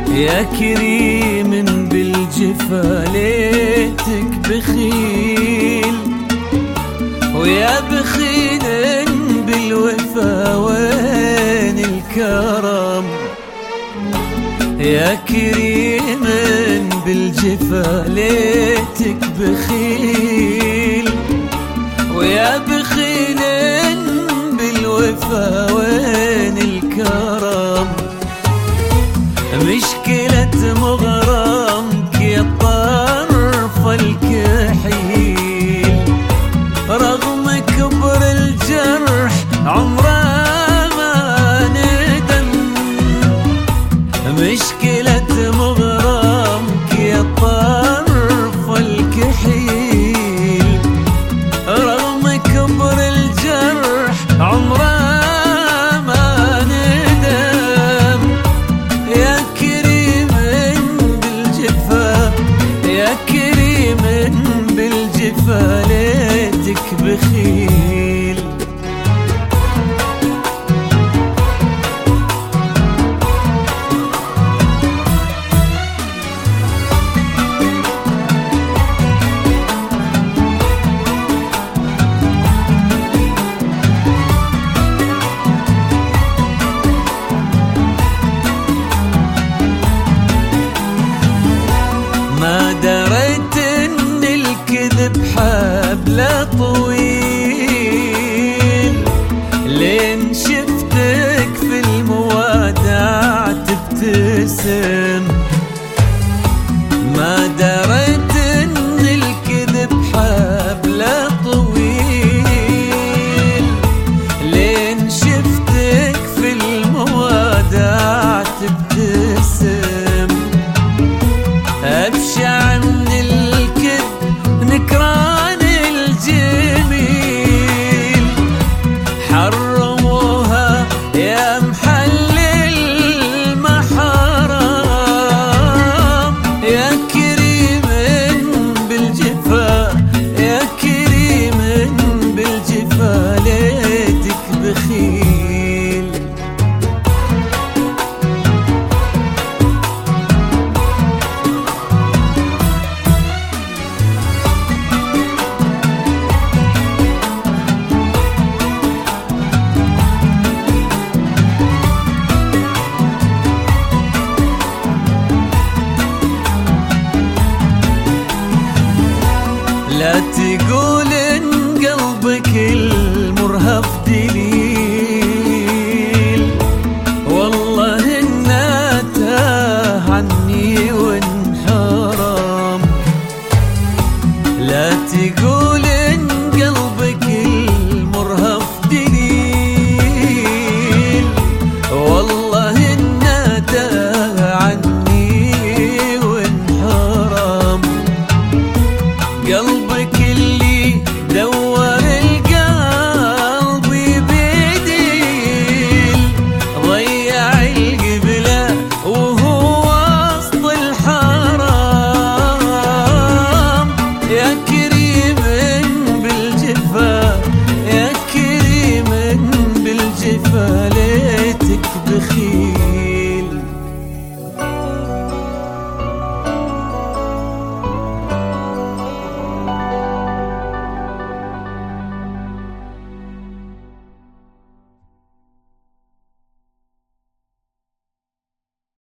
يا كريم بالجفا ليتك بخيل، ويا بخيل بالوفا وين الكرم. يا كريم بالجفا ليتك بخيل، ويا بخيل بالوفا وين الكرم. مشكلة مغرمك يا الطرف الكحيل، رغم كبر الجرح عمره ما ندم. مشكلة مغرمك يا الطرف الكحيل، رغم كبر الجرح عمره ليتك بخيل. ما دريت ان الكذب حبله طويل، لين شفتك في الموادع تبتسم. ما دريت ان الكذب حبله طويل، لين شفتك في الموادع تبتسم. أبشع من الكذب نكران الجميل، حرموها يا محل المحرم. يا كريم بالجفا، يا كريم بالجفا ليتك بخيل. لا تقول